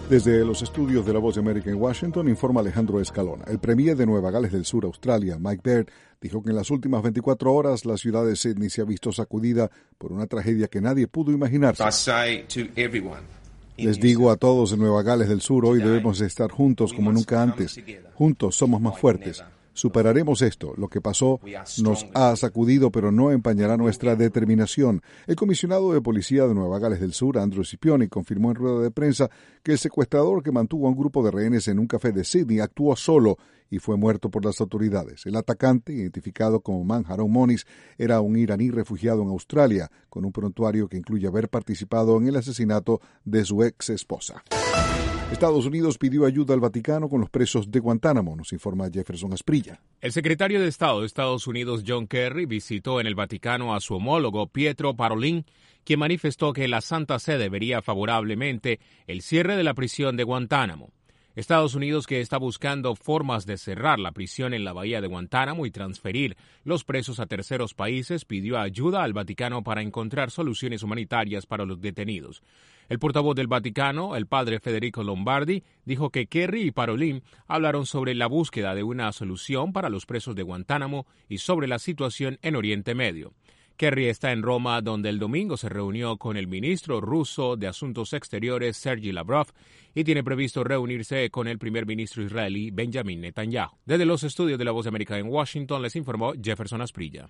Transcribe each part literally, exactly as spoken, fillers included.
Desde los estudios de La Voz de América en Washington, informa Alejandro Escalona. El premier de Nueva Gales del Sur, Australia, Mike Baird, dijo que en las últimas veinticuatro horas la ciudad de Sydney se ha visto sacudida por una tragedia que nadie pudo imaginarse. Les digo a todos en Nueva Gales del Sur, hoy debemos estar juntos como nunca antes. Juntos somos más fuertes. Superaremos esto. Lo que pasó nos ha sacudido, pero no empañará nuestra determinación. El comisionado de policía de Nueva Gales del Sur, Andrew Scipioni, confirmó en rueda de prensa que el secuestrador que mantuvo a un grupo de rehenes en un café de Sydney actuó solo y fue muerto por las autoridades. El atacante, identificado como Manharon Moniz, era un iraní refugiado en Australia, con un prontuario que incluye haber participado en el asesinato de su ex esposa. Estados Unidos pidió ayuda al Vaticano con los presos de Guantánamo, nos informa Jefferson Asprilla. El secretario de Estado de Estados Unidos, John Kerry, visitó en el Vaticano a su homólogo Pietro Parolin, quien manifestó que la Santa Sede vería favorablemente el cierre de la prisión de Guantánamo. Estados Unidos, que está buscando formas de cerrar la prisión en la bahía de Guantánamo y transferir los presos a terceros países, pidió ayuda al Vaticano para encontrar soluciones humanitarias para los detenidos. El portavoz del Vaticano, el padre Federico Lombardi, dijo que Kerry y Parolin hablaron sobre la búsqueda de una solución para los presos de Guantánamo y sobre la situación en Oriente Medio. Kerry está en Roma, donde el domingo se reunió con el ministro ruso de Asuntos Exteriores, Sergei Lavrov, y tiene previsto reunirse con el primer ministro israelí, Benjamin Netanyahu. Desde los estudios de La Voz de América en Washington, les informó Jefferson Asprilla.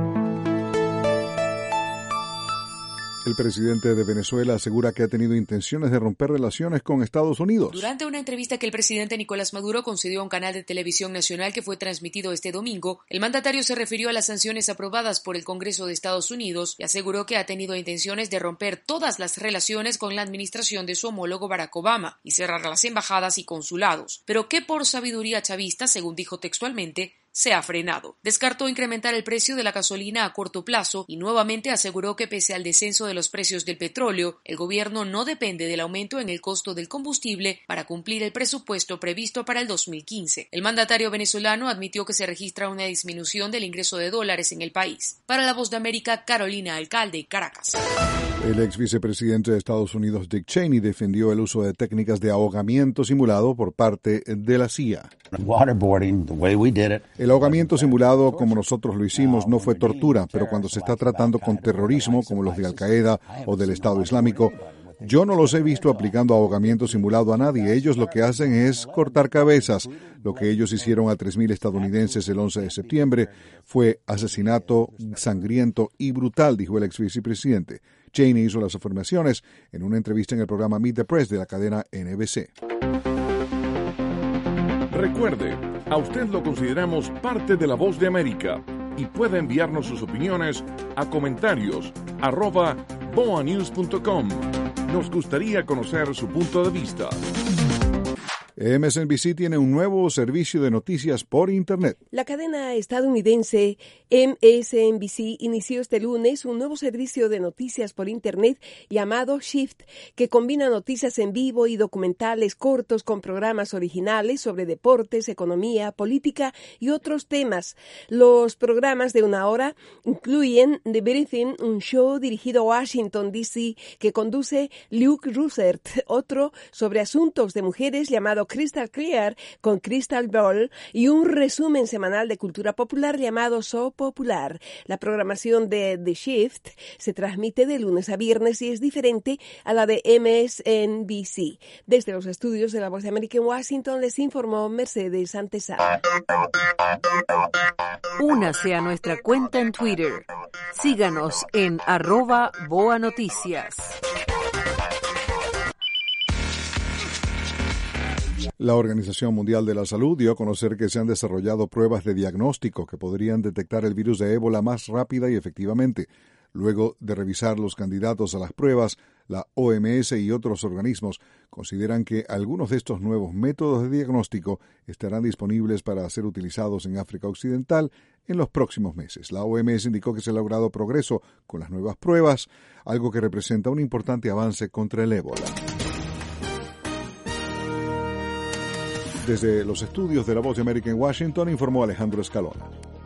El presidente de Venezuela asegura que ha tenido intenciones de romper relaciones con Estados Unidos. Durante una entrevista que el presidente Nicolás Maduro concedió a un canal de televisión nacional que fue transmitido este domingo, el mandatario se refirió a las sanciones aprobadas por el Congreso de Estados Unidos y aseguró que ha tenido intenciones de romper todas las relaciones con la administración de su homólogo Barack Obama y cerrar las embajadas y consulados, pero que por sabiduría chavista, según dijo textualmente, se ha frenado. Descartó incrementar el precio de la gasolina a corto plazo y nuevamente aseguró que pese al descenso de los precios del petróleo, el gobierno no depende del aumento en el costo del combustible para cumplir el presupuesto previsto para el dos mil quince. El mandatario venezolano admitió que se registra una disminución del ingreso de dólares en el país. Para La Voz de América, Carolina Alcalde, Caracas. El ex vicepresidente de Estados Unidos, Dick Cheney, defendió el uso de técnicas de ahogamiento simulado por parte de la C I A. El ahogamiento simulado, como nosotros lo hicimos, no fue tortura, pero cuando se está tratando con terrorismo, como los de Al-Qaeda o del Estado Islámico, yo no los he visto aplicando ahogamiento simulado a nadie. Ellos lo que hacen es cortar cabezas. Lo que ellos hicieron a tres mil estadounidenses el once de septiembre fue asesinato sangriento y brutal, dijo el ex vicepresidente. Cheney hizo las afirmaciones en una entrevista en el programa Meet the Press de la cadena N B C. Recuerde, a usted lo consideramos parte de La Voz de América y puede enviarnos sus opiniones a comentarios arroba boa news punto com. Nos gustaría conocer su punto de vista. M S N B C tiene un nuevo servicio de noticias por Internet. La cadena estadounidense M S N B C inició este lunes un nuevo servicio de noticias por Internet llamado Shift, que combina noticias en vivo y documentales cortos con programas originales sobre deportes, economía, política y otros temas. Los programas de una hora incluyen The Briefing, un show dirigido a Washington, D C, que conduce Luke Russert, otro sobre asuntos de mujeres llamado Crystal Clear con Crystal Ball y un resumen semanal de cultura popular llamado So Popular. La programación de The Shift se transmite de lunes a viernes y es diferente a la de M S N B C. Desde los estudios de La Voz de América en Washington les informó Mercedes Antesana. Únase a nuestra cuenta en Twitter. Síganos en arroba Boa Noticias. La Organización Mundial de la Salud dio a conocer que se han desarrollado pruebas de diagnóstico que podrían detectar el virus de ébola más rápida y efectivamente. Luego de revisar los candidatos a las pruebas, la O M S y otros organismos consideran que algunos de estos nuevos métodos de diagnóstico estarán disponibles para ser utilizados en África Occidental en los próximos meses. La O M S indicó que se ha logrado progreso con las nuevas pruebas, algo que representa un importante avance contra el ébola. Desde los estudios de La Voz de América en Washington, informó Alejandro Escalona.